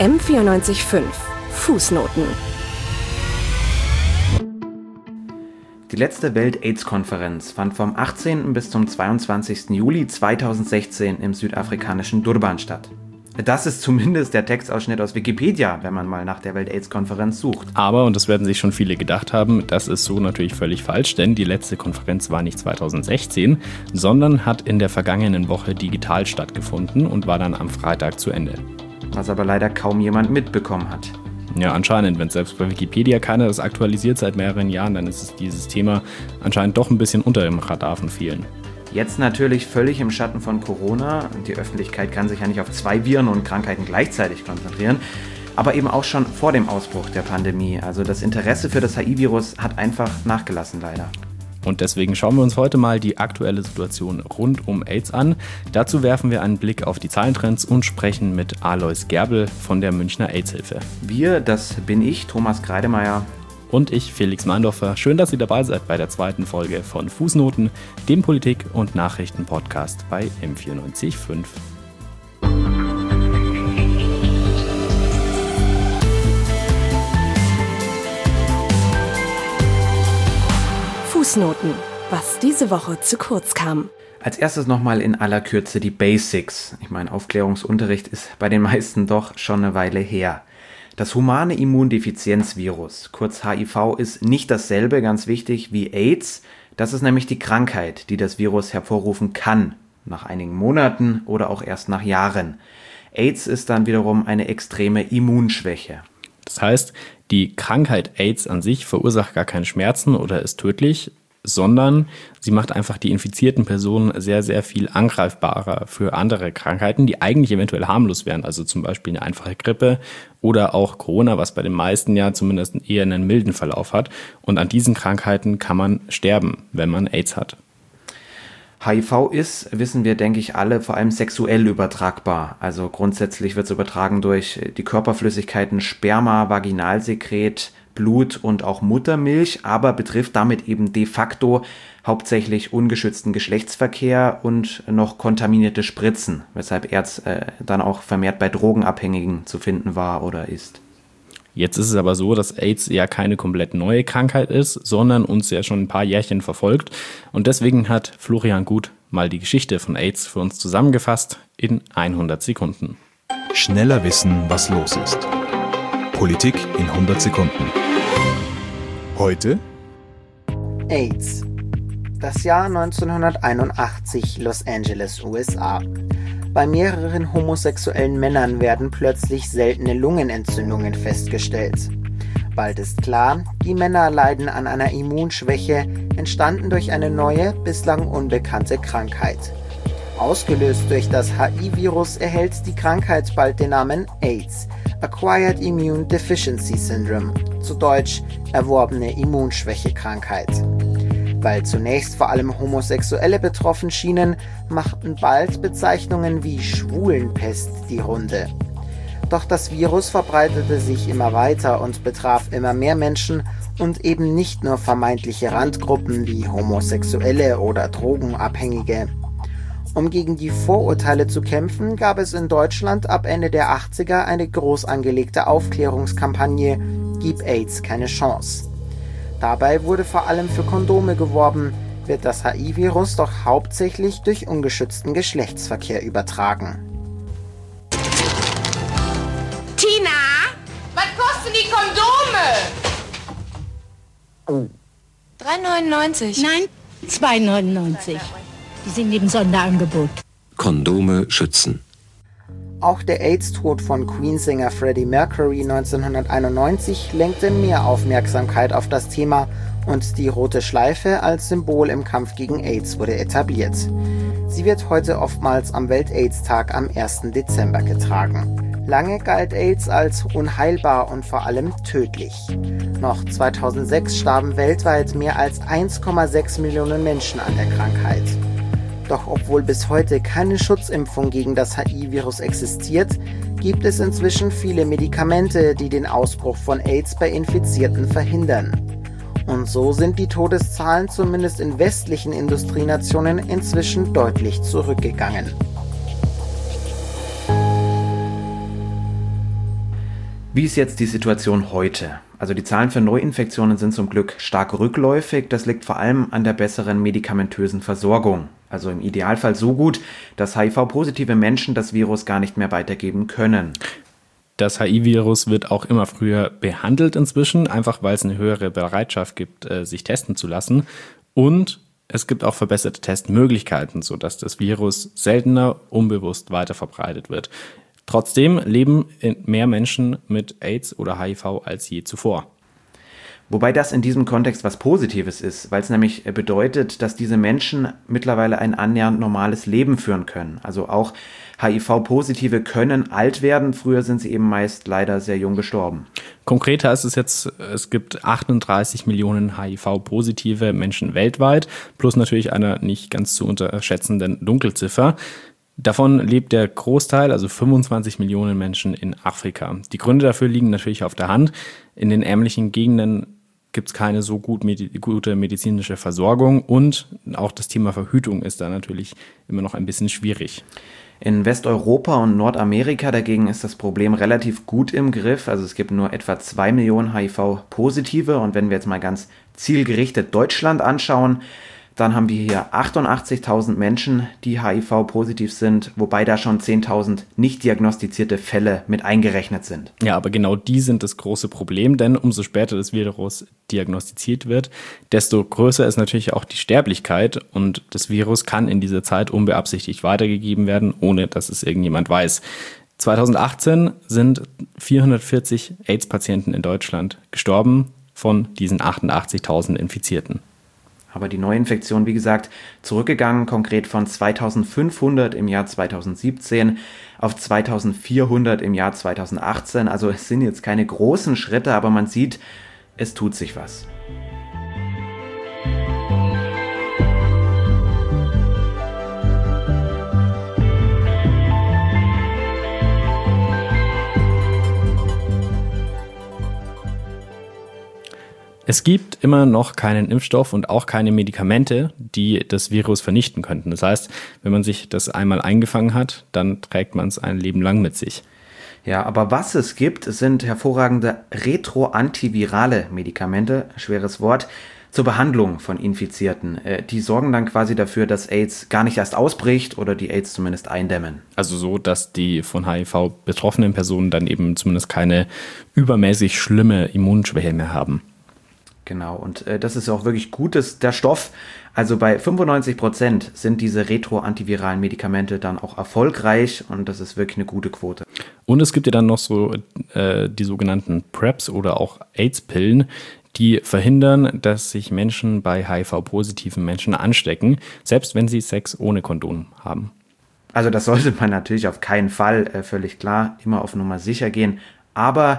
M94.5 Fußnoten. Die letzte Welt-AIDS-Konferenz fand vom 18. bis zum 22. Juli 2016 im südafrikanischen Durban statt. Das ist zumindest der Textausschnitt aus Wikipedia, wenn man mal nach der Welt-AIDS-Konferenz sucht. Aber, und das werden sich schon viele gedacht haben, das ist so natürlich völlig falsch, denn die letzte Konferenz war nicht 2016, sondern hat in der vergangenen Woche digital stattgefunden und war dann am Freitag zu Ende. Was aber leider kaum jemand mitbekommen hat. Ja, anscheinend, wenn selbst bei Wikipedia keiner das aktualisiert seit mehreren Jahren, dann ist dieses Thema anscheinend doch ein bisschen unter dem Radar von vielen. Jetzt natürlich völlig im Schatten von Corona. Die Öffentlichkeit kann sich ja nicht auf 2 Viren und Krankheiten gleichzeitig konzentrieren. Aber eben auch schon vor dem Ausbruch der Pandemie. Also das Interesse für das HIV-Virus hat einfach nachgelassen, leider. Und deswegen schauen wir uns heute mal die aktuelle Situation rund um AIDS an. Dazu werfen wir einen Blick auf die Zahlentrends und sprechen mit Alois Gerbel von der Münchner AIDS-Hilfe. Wir, das bin ich, Thomas Kreidemeier. Und ich, Felix Meindorfer. Schön, dass ihr dabei seid bei der zweiten Folge von Fußnoten, dem Politik- und Nachrichten-Podcast bei M94.5. Fußnoten, was diese Woche zu kurz kam. Als erstes nochmal in aller Kürze die Basics. Ich meine, Aufklärungsunterricht ist bei den meisten doch schon eine Weile her. Das humane Immundefizienzvirus, kurz HIV, ist nicht dasselbe, ganz wichtig, wie AIDS. Das ist nämlich die Krankheit, die das Virus hervorrufen kann, nach einigen Monaten oder auch erst nach Jahren. AIDS ist dann wiederum eine extreme Immunschwäche. Das heißt, die Krankheit AIDS an sich verursacht gar keine Schmerzen oder ist tödlich, sondern sie macht einfach die infizierten Personen sehr, sehr viel angreifbarer für andere Krankheiten, die eigentlich eventuell harmlos wären, also zum Beispiel eine einfache Grippe oder auch Corona, was bei den meisten ja zumindest eher einen milden Verlauf hat. Und an diesen Krankheiten kann man sterben, wenn man AIDS hat. HIV ist, wissen wir, denke ich, alle vor allem sexuell übertragbar. Also grundsätzlich wird es übertragen durch die Körperflüssigkeiten Sperma, Vaginalsekret, Blut und auch Muttermilch, aber betrifft damit eben de facto hauptsächlich ungeschützten Geschlechtsverkehr und noch kontaminierte Spritzen, weshalb Erz dann auch vermehrt bei Drogenabhängigen zu finden war oder ist. Jetzt ist es aber so, dass AIDS ja keine komplett neue Krankheit ist, sondern uns ja schon ein paar Jährchen verfolgt. Und deswegen hat Florian Gut mal die Geschichte von AIDS für uns zusammengefasst in 100 Sekunden. Schneller wissen, was los ist. Politik in 100 Sekunden. Heute AIDS. Das Jahr 1981, Los Angeles, USA. Bei mehreren homosexuellen Männern werden plötzlich seltene Lungenentzündungen festgestellt. Bald ist klar, die Männer leiden an einer Immunschwäche, entstanden durch eine neue, bislang unbekannte Krankheit. Ausgelöst durch das HIV-Virus erhält die Krankheit bald den Namen AIDS, Acquired Immune Deficiency Syndrome, zu Deutsch erworbene Immunschwäche-Krankheit. Weil zunächst vor allem Homosexuelle betroffen schienen, machten bald Bezeichnungen wie Schwulenpest die Runde. Doch das Virus verbreitete sich immer weiter und betraf immer mehr Menschen und eben nicht nur vermeintliche Randgruppen wie Homosexuelle oder Drogenabhängige. Um gegen die Vorurteile zu kämpfen, gab es in Deutschland ab Ende der 80er eine groß angelegte Aufklärungskampagne „Gib AIDS keine Chance". Dabei wurde vor allem für Kondome geworben, wird das HIV-Virus doch hauptsächlich durch ungeschützten Geschlechtsverkehr übertragen. Tina, was kosten die Kondome? 3,99. Nein, 2,99. Die sind im Sonderangebot. Kondome schützen. Auch der AIDS-Tod von Queen-Sänger Freddie Mercury 1991 lenkte mehr Aufmerksamkeit auf das Thema und die rote Schleife als Symbol im Kampf gegen AIDS wurde etabliert. Sie wird heute oftmals am Welt-AIDS-Tag am 1. Dezember getragen. Lange galt AIDS als unheilbar und vor allem tödlich. Noch 2006 starben weltweit mehr als 1,6 Millionen Menschen an der Krankheit. Doch obwohl bis heute keine Schutzimpfung gegen das HIV-Virus existiert, gibt es inzwischen viele Medikamente, die den Ausbruch von AIDS bei Infizierten verhindern. Und so sind die Todeszahlen zumindest in westlichen Industrienationen inzwischen deutlich zurückgegangen. Wie ist jetzt die Situation heute? Also die Zahlen für Neuinfektionen sind zum Glück stark rückläufig. Das liegt vor allem an der besseren medikamentösen Versorgung. Also im Idealfall so gut, dass HIV-positive Menschen das Virus gar nicht mehr weitergeben können. Das HIV-Virus wird auch immer früher behandelt inzwischen, einfach weil es eine höhere Bereitschaft gibt, sich testen zu lassen. Und es gibt auch verbesserte Testmöglichkeiten, sodass das Virus seltener unbewusst weiterverbreitet wird. Trotzdem leben mehr Menschen mit AIDS oder HIV als je zuvor. Wobei das in diesem Kontext was Positives ist, weil es nämlich bedeutet, dass diese Menschen mittlerweile ein annähernd normales Leben führen können. Also auch HIV-Positive können alt werden. Früher sind sie eben meist leider sehr jung gestorben. Konkreter ist es jetzt, es gibt 38 Millionen HIV-positive Menschen weltweit, plus natürlich einer nicht ganz zu unterschätzenden Dunkelziffer. Davon lebt der Großteil, also 25 Millionen Menschen, in Afrika. Die Gründe dafür liegen natürlich auf der Hand. In den ärmlichen Gegenden gibt es keine so gute medizinische Versorgung und auch das Thema Verhütung ist da natürlich immer noch ein bisschen schwierig. In Westeuropa und Nordamerika dagegen ist das Problem relativ gut im Griff. Also es gibt nur etwa 2 Millionen HIV-Positive und wenn wir jetzt mal ganz zielgerichtet Deutschland anschauen, dann haben wir hier 88.000 Menschen, die HIV-positiv sind, wobei da schon 10.000 nicht diagnostizierte Fälle mit eingerechnet sind. Ja, aber genau die sind das große Problem, denn umso später das Virus diagnostiziert wird, desto größer ist natürlich auch die Sterblichkeit und das Virus kann in dieser Zeit unbeabsichtigt weitergegeben werden, ohne dass es irgendjemand weiß. 2018 sind 440 AIDS-Patienten in Deutschland gestorben von diesen 88.000 Infizierten. Aber die Neuinfektion, wie gesagt, zurückgegangen, konkret von 2.500 im Jahr 2017 auf 2.400 im Jahr 2018. Also es sind jetzt keine großen Schritte, aber man sieht, es tut sich was. Es gibt immer noch keinen Impfstoff und auch keine Medikamente, die das Virus vernichten könnten. Das heißt, wenn man sich das einmal eingefangen hat, dann trägt man es ein Leben lang mit sich. Ja, aber was es gibt, sind hervorragende retroantivirale Medikamente, schweres Wort, zur Behandlung von Infizierten. Die sorgen dann quasi dafür, dass AIDS gar nicht erst ausbricht oder die AIDS zumindest eindämmen. Also so, dass die von HIV betroffenen Personen dann eben zumindest keine übermäßig schlimme Immunschwäche mehr haben. Genau, und das ist auch wirklich gut, dass der Stoff, also bei 95% sind diese retroantiviralen Medikamente dann auch erfolgreich und das ist wirklich eine gute Quote. Und es gibt ja dann noch so die sogenannten PrEPs oder auch AIDS-Pillen, die verhindern, dass sich Menschen bei HIV-positiven Menschen anstecken, selbst wenn sie Sex ohne Kondom haben. Also das sollte man natürlich auf keinen Fall, völlig klar, immer auf Nummer sicher gehen, aber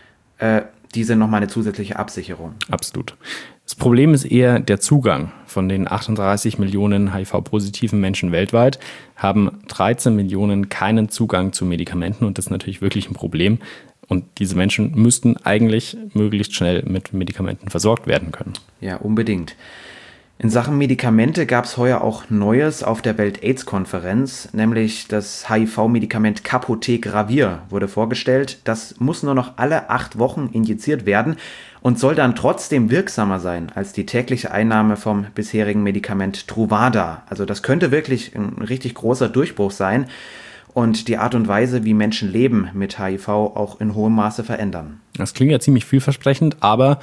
die sind nochmal eine zusätzliche Absicherung. Absolut. Das Problem ist eher der Zugang. Von den 38 Millionen HIV-positiven Menschen weltweit haben 13 Millionen keinen Zugang zu Medikamenten und das ist natürlich wirklich ein Problem. Und diese Menschen müssten eigentlich möglichst schnell mit Medikamenten versorgt werden können. Ja, unbedingt. In Sachen Medikamente gab es heuer auch Neues auf der Welt-AIDS-Konferenz, nämlich das HIV-Medikament Cabotegravir wurde vorgestellt. Das muss nur noch alle 8 Wochen injiziert werden und soll dann trotzdem wirksamer sein als die tägliche Einnahme vom bisherigen Medikament Truvada. Also das könnte wirklich ein richtig großer Durchbruch sein und die Art und Weise, wie Menschen leben mit HIV, auch in hohem Maße verändern. Das klingt ja ziemlich vielversprechend, aber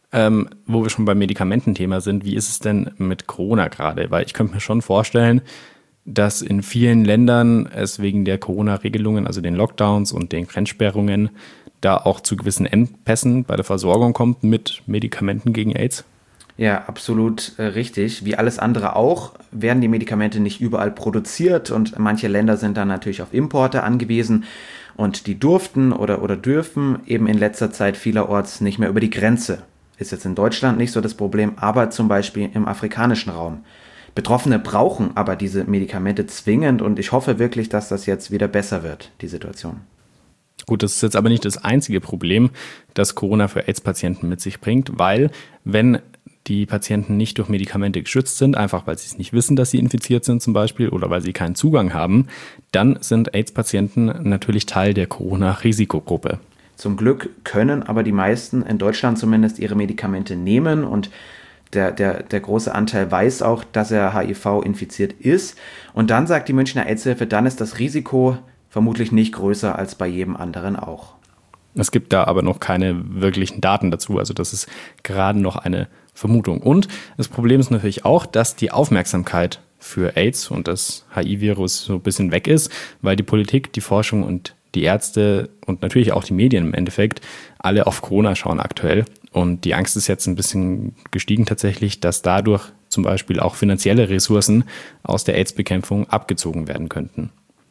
wo wir schon beim Medikamententhema sind, wie ist es denn mit Corona gerade? Weil ich könnte mir schon vorstellen, dass in vielen Ländern es wegen der Corona-Regelungen, also den Lockdowns und den Grenzsperrungen, da auch zu gewissen Engpässen bei der Versorgung kommt mit Medikamenten gegen AIDS? Ja, absolut richtig. Wie alles andere auch, werden die Medikamente nicht überall produziert und manche Länder sind dann natürlich auf Importe angewiesen und die durften oder dürfen eben in letzter Zeit vielerorts nicht mehr über die Grenze. Ist jetzt in Deutschland nicht so das Problem, aber zum Beispiel im afrikanischen Raum. Betroffene brauchen aber diese Medikamente zwingend und ich hoffe wirklich, dass das jetzt wieder besser wird, die Situation. Gut, das ist jetzt aber nicht das einzige Problem, das Corona für AIDS-Patienten mit sich bringt, weil wenn die Patienten nicht durch Medikamente geschützt sind, einfach weil sie es nicht wissen, dass sie infiziert sind zum Beispiel oder weil sie keinen Zugang haben, dann sind AIDS-Patienten natürlich Teil der Corona-Risikogruppe. Zum Glück können aber die meisten, in Deutschland zumindest, ihre Medikamente nehmen und der große Anteil weiß auch, dass er HIV-infiziert ist. Und dann sagt die Münchner AIDS-Hilfe, dann ist das Risiko vermutlich nicht größer als bei jedem anderen auch. Es gibt da aber noch keine wirklichen Daten dazu, also das ist gerade noch eine Vermutung. Und das Problem ist natürlich auch, dass die Aufmerksamkeit für AIDS und das HIV-Virus so ein bisschen weg ist, weil die Politik, die Forschung und die Ärzte und natürlich auch die Medien im Endeffekt alle auf Corona schauen aktuell. Und die Angst ist jetzt ein bisschen gestiegen tatsächlich, dass dadurch zum Beispiel auch finanzielle Ressourcen aus der AIDS-Bekämpfung abgezogen werden könnten.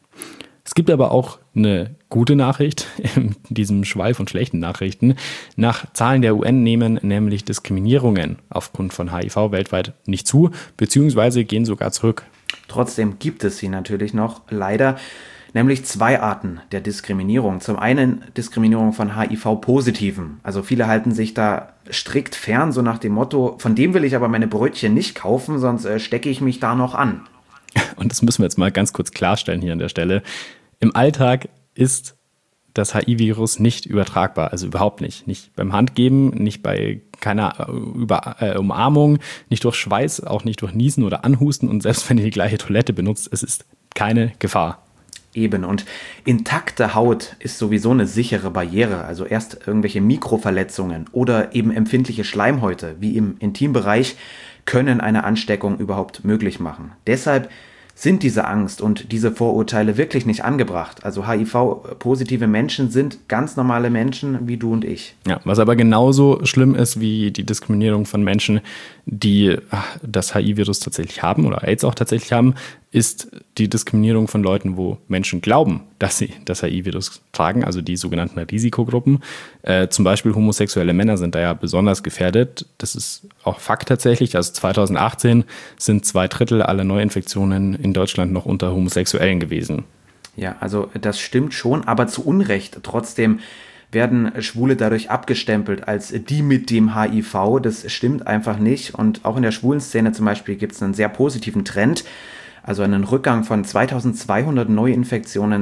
Es gibt aber auch eine gute Nachricht in diesem Schwall von schlechten Nachrichten. Nach Zahlen der UN nehmen nämlich Diskriminierungen aufgrund von HIV weltweit nicht zu, beziehungsweise gehen sogar zurück. Trotzdem gibt es sie natürlich noch, leider, nämlich 2 Arten der Diskriminierung. Zum einen Diskriminierung von HIV-Positiven. Also viele halten sich da strikt fern, so nach dem Motto, von dem will ich aber meine Brötchen nicht kaufen, sonst stecke ich mich da noch an. Und das müssen wir jetzt mal ganz kurz klarstellen hier an der Stelle. Im Alltag ist das HIV-Virus nicht übertragbar, also überhaupt nicht. Nicht beim Handgeben, nicht bei keiner Umarmung, nicht durch Schweiß, auch nicht durch Niesen oder Anhusten und selbst wenn ihr die gleiche Toilette benutzt, es ist keine Gefahr. Eben, und intakte Haut ist sowieso eine sichere Barriere, also erst irgendwelche Mikroverletzungen oder eben empfindliche Schleimhäute, wie im Intimbereich, können eine Ansteckung überhaupt möglich machen. Deshalb sind diese Angst und diese Vorurteile wirklich nicht angebracht. Also HIV-positive Menschen sind ganz normale Menschen wie du und ich. Ja, was aber genauso schlimm ist wie die Diskriminierung von Menschen, die das HIV-Virus tatsächlich haben oder AIDS auch tatsächlich haben, ist die Diskriminierung von Leuten, wo Menschen glauben, dass sie das HIV-Virus tragen, also die sogenannten Risikogruppen. Zum Beispiel homosexuelle Männer sind da ja besonders gefährdet. Das ist auch Fakt tatsächlich. Also 2018 sind 2/3 aller Neuinfektionen in Deutschland noch unter Homosexuellen gewesen. Ja, also das stimmt schon, aber zu Unrecht. Trotzdem werden Schwule dadurch abgestempelt als die mit dem HIV. Das stimmt einfach nicht. Und auch in der schwulen Szene zum Beispiel gibt es einen sehr positiven Trend. Also einen Rückgang von 2200 Neuinfektionen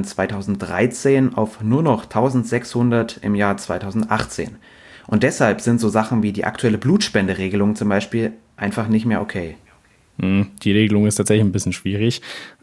2013 auf nur noch 1600 im Jahr 2018. Und deshalb sind so Sachen wie die aktuelle Blutspenderegelung zum Beispiel einfach nicht mehr okay. Die Regelung ist tatsächlich ein bisschen schwierig.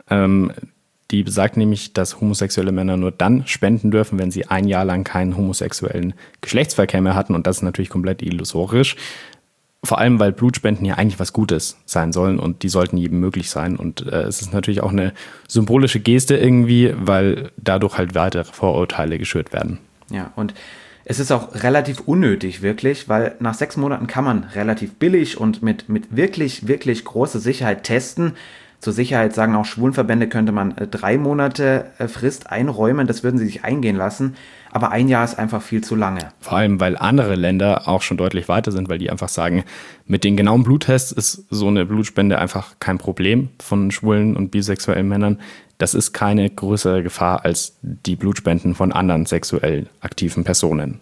Die besagt nämlich, dass homosexuelle Männer nur dann spenden dürfen, wenn sie 1 Jahr lang keinen homosexuellen Geschlechtsverkehr mehr hatten. Und das ist natürlich komplett illusorisch. Vor allem, weil Blutspenden ja eigentlich was Gutes sein sollen und die sollten jedem möglich sein. Und es ist natürlich auch eine symbolische Geste irgendwie, weil dadurch halt weitere Vorurteile geschürt werden. Ja, und es ist auch relativ unnötig, wirklich, weil nach 6 Monaten kann man relativ billig und mit wirklich, wirklich großer Sicherheit testen. Zur Sicherheit sagen auch Schwulenverbände, könnte man 3 Monate Frist einräumen, das würden sie sich eingehen lassen. Aber 1 Jahr ist einfach viel zu lange. Vor allem, weil andere Länder auch schon deutlich weiter sind, weil die einfach sagen, mit den genauen Bluttests ist so eine Blutspende einfach kein Problem von schwulen und bisexuellen Männern. Das ist keine größere Gefahr als die Blutspenden von anderen sexuell aktiven Personen.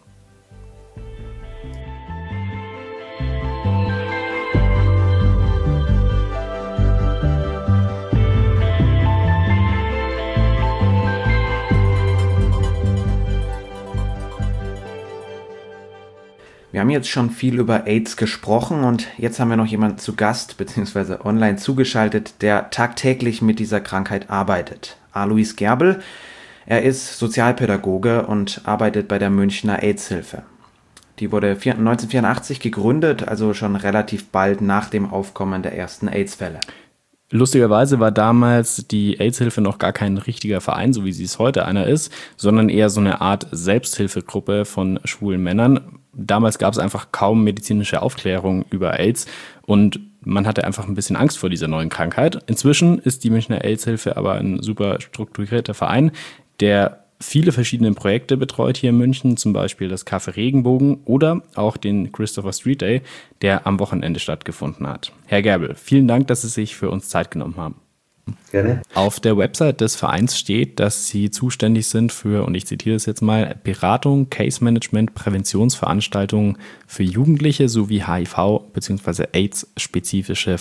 Wir haben jetzt schon viel über AIDS gesprochen und jetzt haben wir noch jemanden zu Gast bzw. online zugeschaltet, der tagtäglich mit dieser Krankheit arbeitet. Alois Gerbel, er ist Sozialpädagoge und arbeitet bei der Münchner AIDS-Hilfe. Die wurde 1984 gegründet, also schon relativ bald nach dem Aufkommen der ersten AIDS-Fälle. Lustigerweise war damals die AIDS-Hilfe noch gar kein richtiger Verein, so wie sie es heute einer ist, sondern eher so eine Art Selbsthilfegruppe von schwulen Männern. Damals gab es einfach kaum medizinische Aufklärung über AIDS und man hatte einfach ein bisschen Angst vor dieser neuen Krankheit. Inzwischen ist die Münchner AIDS-Hilfe aber ein super strukturierter Verein, der viele verschiedene Projekte betreut hier in München, zum Beispiel das Café Regenbogen oder auch den Christopher Street Day, der am Wochenende stattgefunden hat. Herr Gerbel, vielen Dank, dass Sie sich für uns Zeit genommen haben. Gerne. Auf der Website des Vereins steht, dass Sie zuständig sind für, und ich zitiere das jetzt mal, Beratung, Case-Management, Präventionsveranstaltungen für Jugendliche sowie HIV- bzw. AIDS-spezifische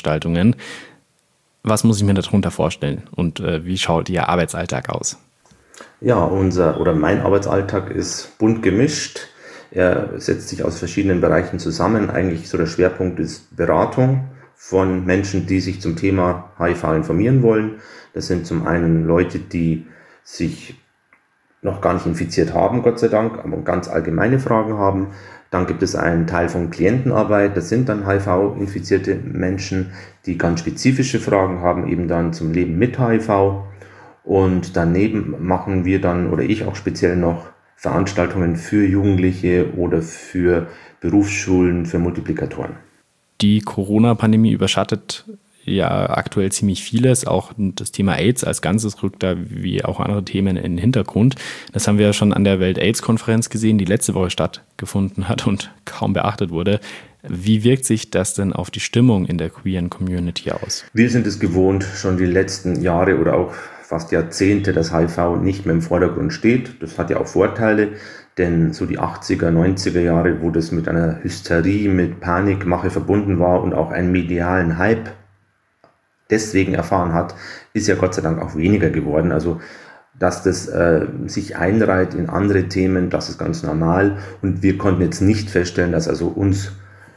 Fortbildungsveranstaltungen. Was muss ich mir darunter vorstellen und wie schaut Ihr Arbeitsalltag aus? Ja, mein Arbeitsalltag ist bunt gemischt. Er setzt sich aus verschiedenen Bereichen zusammen. Eigentlich so der Schwerpunkt ist Beratung von Menschen, die sich zum Thema HIV informieren wollen. Das sind zum einen Leute, die sich noch gar nicht infiziert haben, Gott sei Dank, aber ganz allgemeine Fragen haben. Dann gibt es einen Teil von Klientenarbeit, das sind dann HIV-infizierte Menschen, die ganz spezifische Fragen haben, eben dann zum Leben mit HIV. Und daneben machen wir dann, oder ich auch speziell noch, Veranstaltungen für Jugendliche oder für Berufsschulen, für Multiplikatoren. Die Corona-Pandemie überschattet ja aktuell ziemlich vieles. Auch das Thema AIDS als Ganzes rückt da wie auch andere Themen in den Hintergrund. Das haben wir ja schon an der Welt-AIDS-Konferenz gesehen, die letzte Woche stattgefunden hat und kaum beachtet wurde. Wie wirkt sich das denn auf die Stimmung in der queeren Community aus? Wir sind es gewohnt, schon die letzten Jahre oder auch fast Jahrzehnte, dass HIV nicht mehr im Vordergrund steht. Das hat ja auch Vorteile, denn so die 80er, 90er Jahre, wo das mit einer Hysterie, mit Panikmache verbunden war und auch einen medialen Hype deswegen erfahren hat, ist ja Gott sei Dank auch weniger geworden. Also dass das sich einreiht in andere Themen, das ist ganz normal. Und wir konnten jetzt nicht feststellen, dass also uns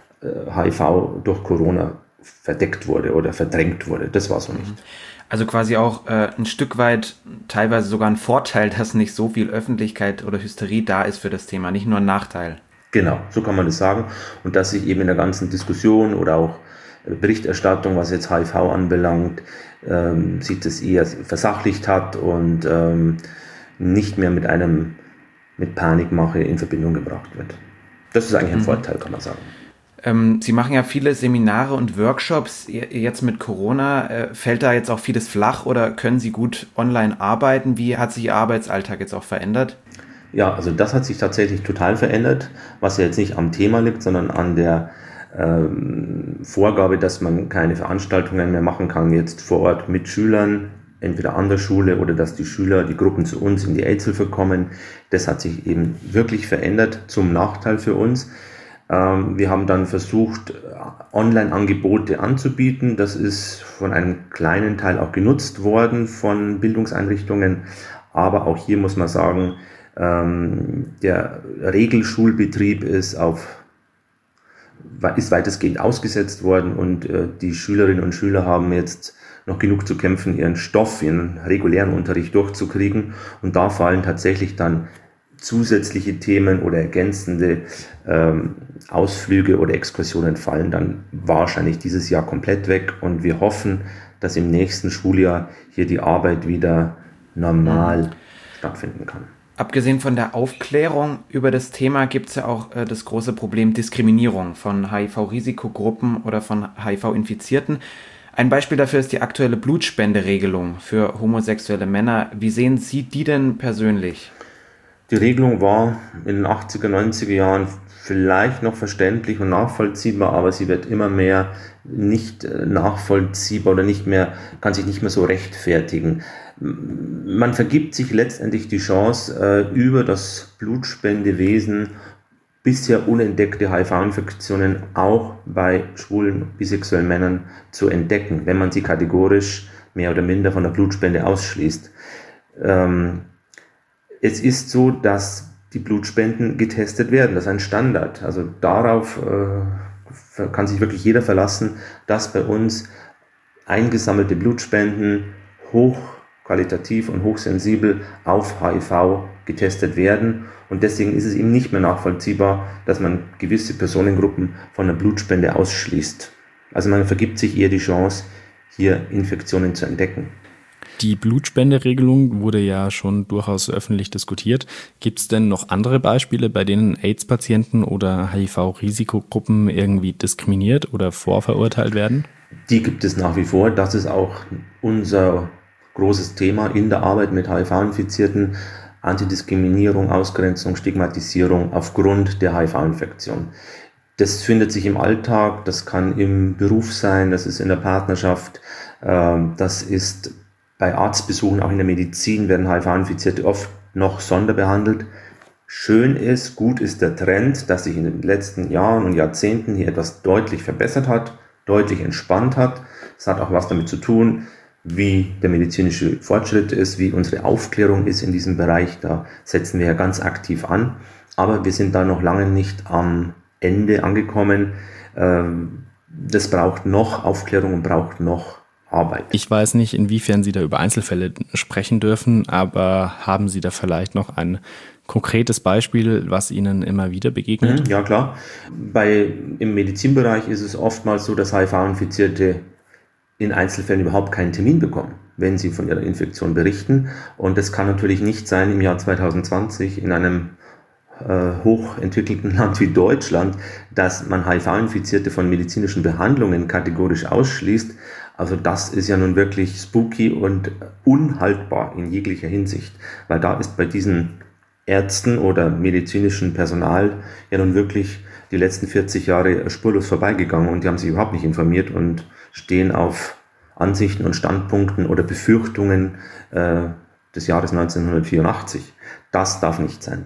HIV durch Corona verdeckt wurde oder verdrängt wurde. Das war so nicht. Also quasi auch ein Stück weit teilweise sogar ein Vorteil, dass nicht so viel Öffentlichkeit oder Hysterie da ist für das Thema, nicht nur ein Nachteil. Genau, so kann man das sagen. Und dass sich eben in der ganzen Diskussion oder auch Berichterstattung, was jetzt HIV anbelangt, sich das eher versachlicht hat und nicht mehr mit Panikmache in Verbindung gebracht wird. Das ist eigentlich ein Vorteil, kann man sagen. Sie machen ja viele Seminare und Workshops. Jetzt mit Corona, fällt da jetzt auch vieles flach oder können Sie gut online arbeiten? Wie hat sich Ihr Arbeitsalltag jetzt auch verändert? Ja, also das hat sich tatsächlich total verändert, was ja jetzt nicht am Thema liegt, sondern an der Vorgabe, dass man keine Veranstaltungen mehr machen kann, jetzt vor Ort mit Schülern, entweder an der Schule oder dass die Schüler, die Gruppen zu uns in die AIDS-Hilfe kommen. Das hat sich eben wirklich verändert zum Nachteil für uns. Wir haben dann versucht, Online-Angebote anzubieten. Das ist von einem kleinen Teil auch genutzt worden von Bildungseinrichtungen. Aber auch hier muss man sagen, der Regelschulbetrieb ist weitestgehend ausgesetzt worden und die Schülerinnen und Schüler haben jetzt noch genug zu kämpfen, ihren regulären Unterricht durchzukriegen. Und da fallen tatsächlich dann zusätzliche Themen oder ergänzende Ausflüge oder Exkursionen fallen dann wahrscheinlich dieses Jahr komplett weg. Und wir hoffen, dass im nächsten Schuljahr hier die Arbeit wieder normal stattfinden kann. Abgesehen von der Aufklärung über das Thema gibt es ja auch das große Problem Diskriminierung von HIV-Risikogruppen oder von HIV-Infizierten. Ein Beispiel dafür ist die aktuelle Blutspenderegelung für homosexuelle Männer. Wie sehen Sie die denn persönlich? Die Regelung war in den 80er, 90er Jahren vielleicht noch verständlich und nachvollziehbar, aber sie wird immer mehr nicht nachvollziehbar oder kann sich nicht mehr so rechtfertigen. Man vergibt sich letztendlich die Chance, über das Blutspendewesen bisher unentdeckte HIV-Infektionen auch bei schwulen, bisexuellen Männern zu entdecken, wenn man sie kategorisch mehr oder minder von der Blutspende ausschließt. Es ist so, dass die Blutspenden getestet werden. Das ist ein Standard. Also darauf kann sich wirklich jeder verlassen, dass bei uns eingesammelte Blutspenden hochqualitativ und hochsensibel auf HIV getestet werden. Und deswegen ist es eben nicht mehr nachvollziehbar, dass man gewisse Personengruppen von der Blutspende ausschließt. Also man vergibt sich eher die Chance, hier Infektionen zu entdecken. Die Blutspenderegelung wurde ja schon durchaus öffentlich diskutiert. Gibt es denn noch andere Beispiele, bei denen AIDS-Patienten oder HIV-Risikogruppen irgendwie diskriminiert oder vorverurteilt werden? Die gibt es nach wie vor. Das ist auch unser großes Thema in der Arbeit mit HIV-Infizierten. Antidiskriminierung, Ausgrenzung, Stigmatisierung aufgrund der HIV-Infektion. Das findet sich im Alltag, das kann im Beruf sein, das ist in der Partnerschaft, das ist bei Arztbesuchen, auch in der Medizin werden HIV-Infizierte oft noch sonderbehandelt. Gut ist der Trend, dass sich in den letzten Jahren und Jahrzehnten hier etwas deutlich verbessert hat, deutlich entspannt hat. Das hat auch was damit zu tun, wie der medizinische Fortschritt ist, wie unsere Aufklärung ist in diesem Bereich. Da setzen wir ja ganz aktiv an. Aber wir sind da noch lange nicht am Ende angekommen. Das braucht noch Aufklärung und braucht noch Arbeit. Ich weiß nicht, inwiefern Sie da über Einzelfälle sprechen dürfen, aber haben Sie da vielleicht noch ein konkretes Beispiel, was Ihnen immer wieder begegnet? Ja, klar. Im Medizinbereich ist es oftmals so, dass HIV-Infizierte in Einzelfällen überhaupt keinen Termin bekommen, wenn sie von ihrer Infektion berichten. Und das kann natürlich nicht sein im Jahr 2020 in einem hochentwickelten Land wie Deutschland, dass man HIV-Infizierte von medizinischen Behandlungen kategorisch ausschließt. Also das ist ja nun wirklich spooky und unhaltbar in jeglicher Hinsicht, weil da ist bei diesen Ärzten oder medizinischem Personal ja nun wirklich die letzten 40 Jahre spurlos vorbeigegangen und die haben sich überhaupt nicht informiert und stehen auf Ansichten und Standpunkten oder Befürchtungen des Jahres 1984. Das darf nicht sein.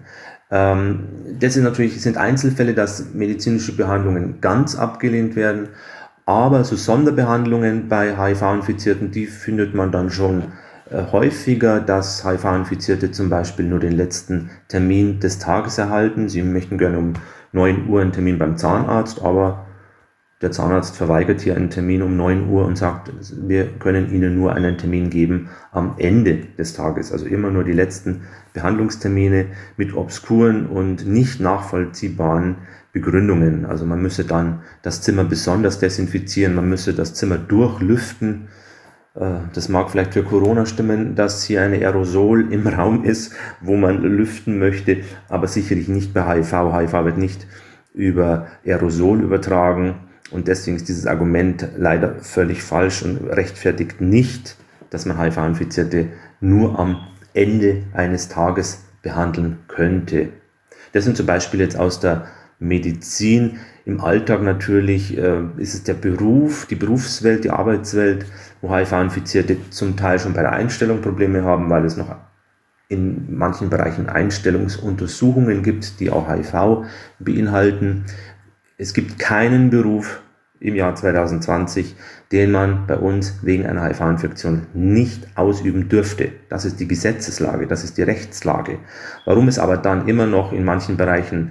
Das sind Einzelfälle, dass medizinische Behandlungen ganz abgelehnt werden, aber so Sonderbehandlungen bei HIV-Infizierten, die findet man dann schon häufiger, dass HIV-Infizierte zum Beispiel nur den letzten Termin des Tages erhalten. Sie möchten gerne um 9 Uhr einen Termin beim Zahnarzt, aber der Zahnarzt verweigert hier einen Termin um 9 Uhr und sagt, wir können Ihnen nur einen Termin geben am Ende des Tages. Also immer nur die letzten Behandlungstermine mit obskuren und nicht nachvollziehbaren Begründungen. Also man müsse dann das Zimmer besonders desinfizieren, man müsse das Zimmer durchlüften. Das mag vielleicht für Corona stimmen, dass hier eine Aerosol im Raum ist, wo man lüften möchte, aber sicherlich nicht bei HIV. HIV wird nicht über Aerosol übertragen. Und deswegen ist dieses Argument leider völlig falsch und rechtfertigt nicht, dass man HIV-Infizierte nur am Ende eines Tages behandeln könnte. Das sind zum Beispiel jetzt aus der Medizin. Im Alltag natürlich ist es der Beruf, die Berufswelt, die Arbeitswelt, wo HIV-Infizierte zum Teil schon bei der Einstellung Probleme haben, weil es noch in manchen Bereichen Einstellungsuntersuchungen gibt, die auch HIV beinhalten. Es gibt keinen Beruf im Jahr 2020, den man bei uns wegen einer HIV-Infektion nicht ausüben dürfte. Das ist die Gesetzeslage, das ist die Rechtslage. Warum es aber dann immer noch in manchen Bereichen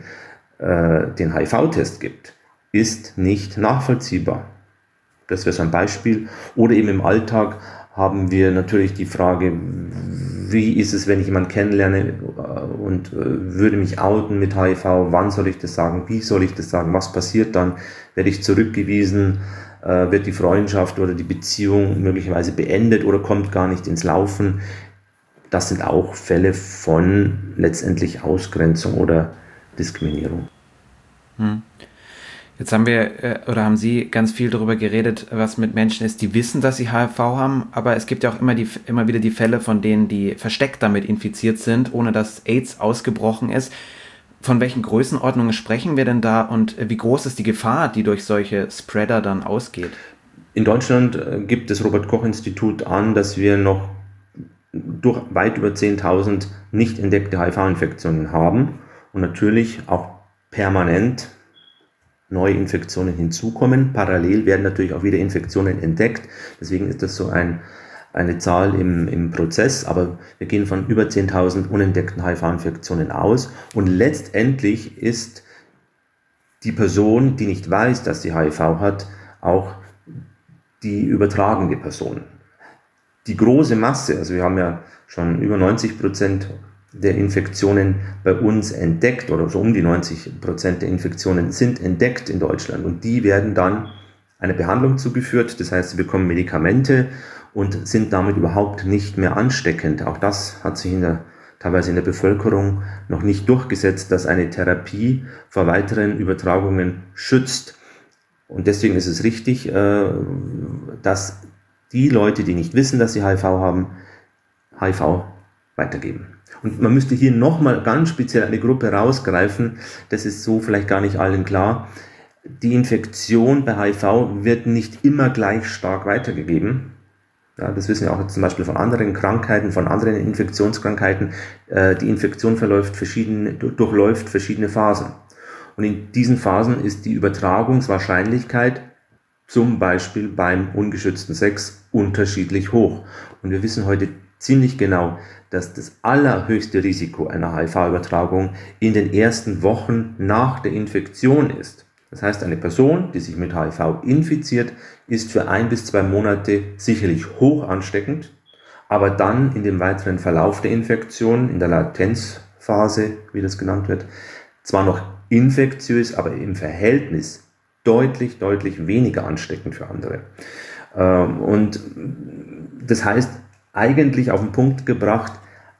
den HIV-Test gibt, ist nicht nachvollziehbar. Das wäre so ein Beispiel. Oder eben im Alltag haben wir natürlich die Frage, wie ist es, wenn ich jemanden kennenlerne und würde mich outen mit HIV, wann soll ich das sagen, wie soll ich das sagen, was passiert dann, werde ich zurückgewiesen, wird die Freundschaft oder die Beziehung möglicherweise beendet oder kommt gar nicht ins Laufen. Das sind auch Fälle von letztendlich Ausgrenzung oder Diskriminierung. Jetzt haben Sie ganz viel darüber geredet, was mit Menschen ist, die wissen, dass sie HIV haben, aber es gibt ja auch immer wieder die Fälle, von denen die versteckt damit infiziert sind, ohne dass AIDS ausgebrochen ist. Von welchen Größenordnungen sprechen wir denn da und wie groß ist die Gefahr, die durch solche Spreader dann ausgeht? In Deutschland gibt das Robert-Koch-Institut an, dass wir noch durch weit über 10.000 nicht entdeckte HIV-Infektionen haben und natürlich auch permanent neue Infektionen hinzukommen. Parallel werden natürlich auch wieder Infektionen entdeckt. Deswegen ist das so eine Zahl im Prozess. Aber wir gehen von über 10.000 unentdeckten HIV-Infektionen aus. Und letztendlich ist die Person, die nicht weiß, dass sie HIV hat, auch die übertragende Person. Die große Masse, also wir haben ja schon über 90% der Infektionen bei uns entdeckt oder so um die 90% der Infektionen sind entdeckt in Deutschland und die werden dann einer Behandlung zugeführt, das heißt, sie bekommen Medikamente und sind damit überhaupt nicht mehr ansteckend. Auch das hat sich teilweise in der Bevölkerung noch nicht durchgesetzt, dass eine Therapie vor weiteren Übertragungen schützt. Und deswegen ist es richtig, dass die Leute, die nicht wissen, dass sie HIV haben, HIV weitergeben. Und man müsste hier nochmal ganz speziell eine Gruppe rausgreifen, das ist so vielleicht gar nicht allen klar. Die Infektion bei HIV wird nicht immer gleich stark weitergegeben. Ja, das wissen wir auch zum Beispiel von anderen Krankheiten, von anderen Infektionskrankheiten. Die Infektion durchläuft verschiedene Phasen. Und in diesen Phasen ist die Übertragungswahrscheinlichkeit zum Beispiel beim ungeschützten Sex unterschiedlich hoch. Und wir wissen heute ziemlich genau, dass das allerhöchste Risiko einer HIV-Übertragung in den ersten Wochen nach der Infektion ist. Das heißt, eine Person, die sich mit HIV infiziert, ist für 1 bis 2 Monate sicherlich hoch ansteckend, aber dann in dem weiteren Verlauf der Infektion, in der Latenzphase, wie das genannt wird, zwar noch infektiös, aber im Verhältnis deutlich weniger ansteckend für andere. Und das heißt, eigentlich auf den Punkt gebracht,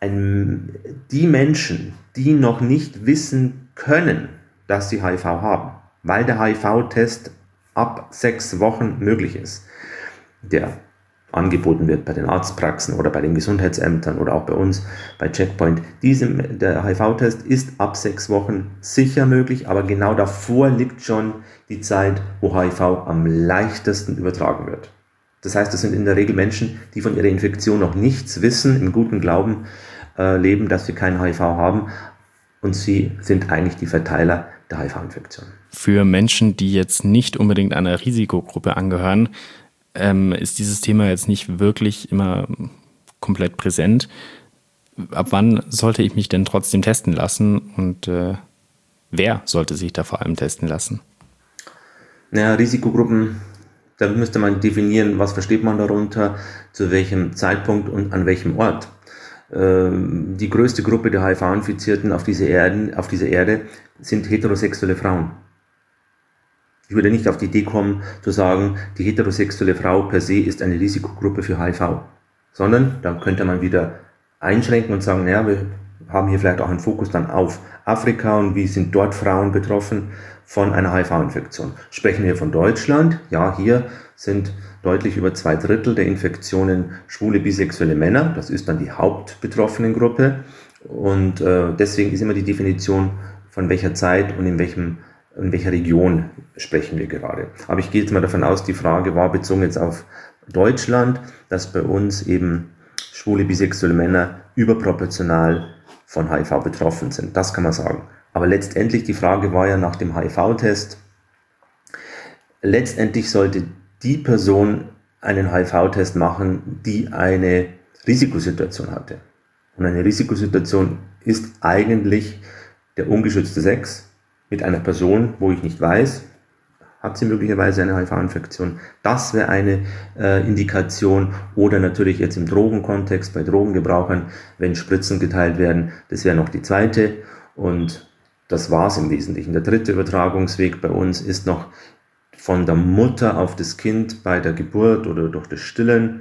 die Menschen, die noch nicht wissen können, dass sie HIV haben, weil der HIV-Test ab 6 Wochen möglich ist, der angeboten wird bei den Arztpraxen oder bei den Gesundheitsämtern oder auch bei uns bei Checkpoint. Der HIV-Test ist ab 6 Wochen sicher möglich, aber genau davor liegt schon die Zeit, wo HIV am leichtesten übertragen wird. Das heißt, das sind in der Regel Menschen, die von ihrer Infektion noch nichts wissen, im guten Glauben leben, dass sie kein HIV haben, und sie sind eigentlich die Verteiler der HIV-Infektion. Für Menschen, die jetzt nicht unbedingt einer Risikogruppe angehören, ist dieses Thema jetzt nicht wirklich immer komplett präsent. Ab wann sollte ich mich denn trotzdem testen lassen und wer sollte sich da vor allem testen lassen? Naja, Risikogruppen, da müsste man definieren, was versteht man darunter, zu welchem Zeitpunkt und an welchem Ort. Die größte Gruppe der HIV-Infizierten auf dieser Erde sind heterosexuelle Frauen. Ich würde nicht auf die Idee kommen, zu sagen, die heterosexuelle Frau per se ist eine Risikogruppe für HIV, sondern dann könnte man wieder einschränken und sagen, naja, wir haben hier vielleicht auch einen Fokus dann auf Afrika und wie sind dort Frauen betroffen von einer HIV-Infektion. Sprechen wir von Deutschland? Ja, hier sind deutlich über 2/3 der Infektionen schwule, bisexuelle Männer. Das ist dann die hauptbetroffene Gruppe. Und deswegen ist immer die Definition, von welcher Zeit und in welcher Region sprechen wir gerade. Aber ich gehe jetzt mal davon aus, die Frage war bezogen jetzt auf Deutschland, dass bei uns eben schwule, bisexuelle Männer überproportional von HIV betroffen sind. Das kann man sagen. Aber letztendlich, die Frage war ja nach dem HIV-Test. Letztendlich sollte die Person einen HIV-Test machen, die eine Risikosituation hatte. Und eine Risikosituation ist eigentlich der ungeschützte Sex mit einer Person, wo ich nicht weiß, hat sie möglicherweise eine HIV-Infektion. Das wäre eine Indikation. Oder natürlich jetzt im Drogenkontext, bei Drogengebrauchern, wenn Spritzen geteilt werden, das wäre noch die zweite. Und das war es im Wesentlichen. Der dritte Übertragungsweg bei uns ist noch von der Mutter auf das Kind bei der Geburt oder durch das Stillen.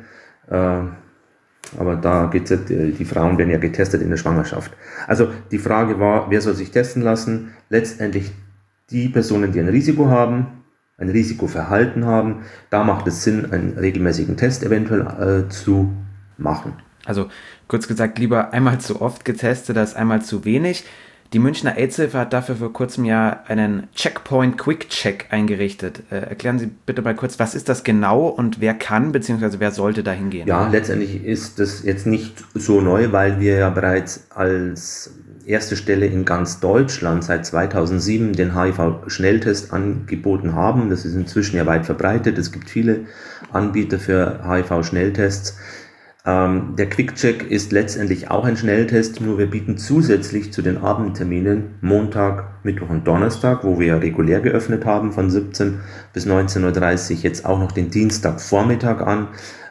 Aber da geht's ja, die Frauen werden ja getestet in der Schwangerschaft. Also die Frage war, wer soll sich testen lassen? Letztendlich die Personen, die ein Risiko haben, ein Risikoverhalten haben. Da macht es Sinn, einen regelmäßigen Test eventuell zu machen. Also kurz gesagt, lieber einmal zu oft getestet als einmal zu wenig. Die Münchner AIDS-Hilfe hat dafür vor kurzem ja einen Checkpoint Quick Check eingerichtet. Erklären Sie bitte mal kurz, was ist das genau und wer kann bzw. wer sollte da hingehen? Ja, letztendlich ist das jetzt nicht so neu, weil wir ja bereits als erste Stelle in ganz Deutschland seit 2007 den HIV-Schnelltest angeboten haben. Das ist inzwischen ja weit verbreitet. Es gibt viele Anbieter für HIV-Schnelltests. Der Quick-Check ist letztendlich auch ein Schnelltest, nur wir bieten zusätzlich zu den Abendterminen Montag, Mittwoch und Donnerstag, wo wir ja regulär geöffnet haben von 17 bis 19.30 Uhr, jetzt auch noch den Dienstagvormittag an,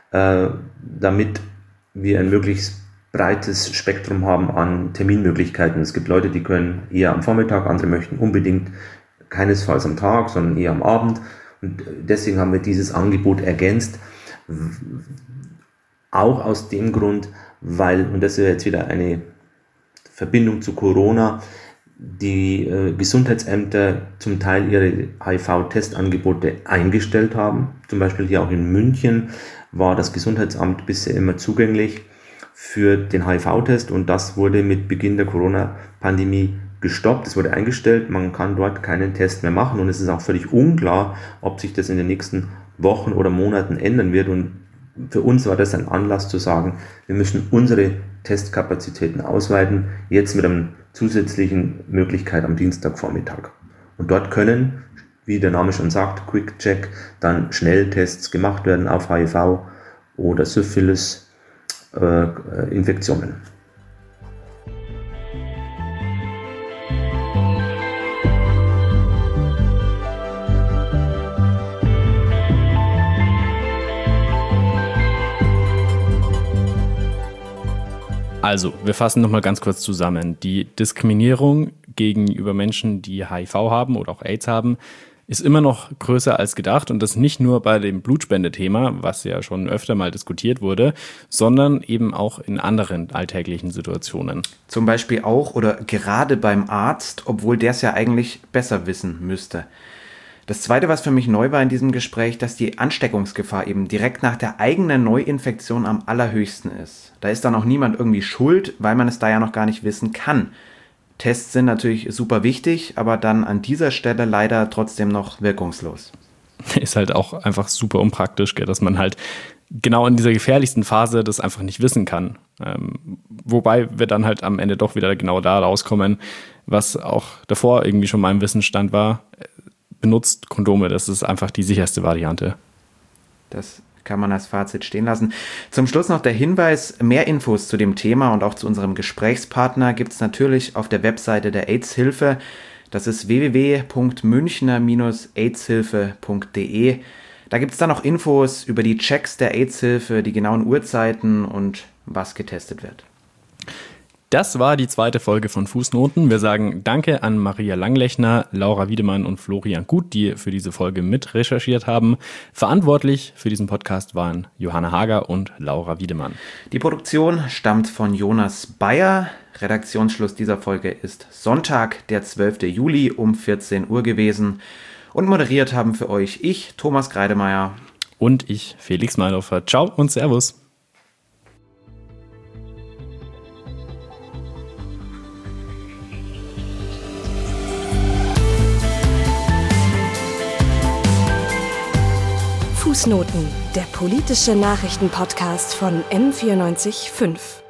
damit wir ein möglichst breites Spektrum haben an Terminmöglichkeiten. Es gibt Leute, die können eher am Vormittag, andere möchten unbedingt keinesfalls am Tag, sondern eher am Abend. Und deswegen haben wir dieses Angebot ergänzt. Auch aus dem Grund, weil, und das ist jetzt wieder eine Verbindung zu Corona, die Gesundheitsämter zum Teil ihre HIV-Testangebote eingestellt haben. Zum Beispiel hier auch in München war das Gesundheitsamt bisher immer zugänglich für den HIV-Test und das wurde mit Beginn der Corona-Pandemie gestoppt. Es wurde eingestellt, man kann dort keinen Test mehr machen und es ist auch völlig unklar, ob sich das in den nächsten Wochen oder Monaten ändern wird. Und für uns war das ein Anlass zu sagen, wir müssen unsere Testkapazitäten ausweiten, jetzt mit einer zusätzlichen Möglichkeit am Dienstagvormittag. Und dort können wie der Name schon sagt, Quick Check, dann Schnelltests gemacht werden auf HIV oder Syphilis, Infektionen. Also, wir fassen nochmal ganz kurz zusammen. Die Diskriminierung gegenüber Menschen, die HIV haben oder auch AIDS haben, ist immer noch größer als gedacht und das nicht nur bei dem Blutspendethema, was ja schon öfter mal diskutiert wurde, sondern eben auch in anderen alltäglichen Situationen. Zum Beispiel auch oder gerade beim Arzt, obwohl der es ja eigentlich besser wissen müsste. Das Zweite, was für mich neu war in diesem Gespräch, dass die Ansteckungsgefahr eben direkt nach der eigenen Neuinfektion am allerhöchsten ist. Da ist dann auch niemand irgendwie schuld, weil man es da ja noch gar nicht wissen kann. Tests sind natürlich super wichtig, aber dann an dieser Stelle leider trotzdem noch wirkungslos. Ist halt auch einfach super unpraktisch, dass man halt genau in dieser gefährlichsten Phase das einfach nicht wissen kann. Wobei wir dann halt am Ende doch wieder genau da rauskommen, was auch davor irgendwie schon mal im Wissensstand war. Benutzt Kondome, das ist einfach die sicherste Variante. Das kann man als Fazit stehen lassen. Zum Schluss noch der Hinweis, mehr Infos zu dem Thema und auch zu unserem Gesprächspartner gibt es natürlich auf der Webseite der AIDS-Hilfe. Das ist www.münchner-aidshilfe.de. Da gibt es dann auch Infos über die Checks der AIDS-Hilfe, die genauen Uhrzeiten und was getestet wird. Das war die zweite Folge von Fußnoten. Wir sagen Danke an Maria Langlechner, Laura Wiedemann und Florian Gut, die für diese Folge mit recherchiert haben. Verantwortlich für diesen Podcast waren Johanna Hager und Laura Wiedemann. Die Produktion stammt von Jonas Bayer. Redaktionsschluss dieser Folge ist Sonntag, der 12. Juli um 14 Uhr gewesen. Und moderiert haben für euch ich, Thomas Kreidemeier. Und ich, Felix Meilhofer. Ciao und Servus. Fußnoten, der politische Nachrichtenpodcast von M94.5.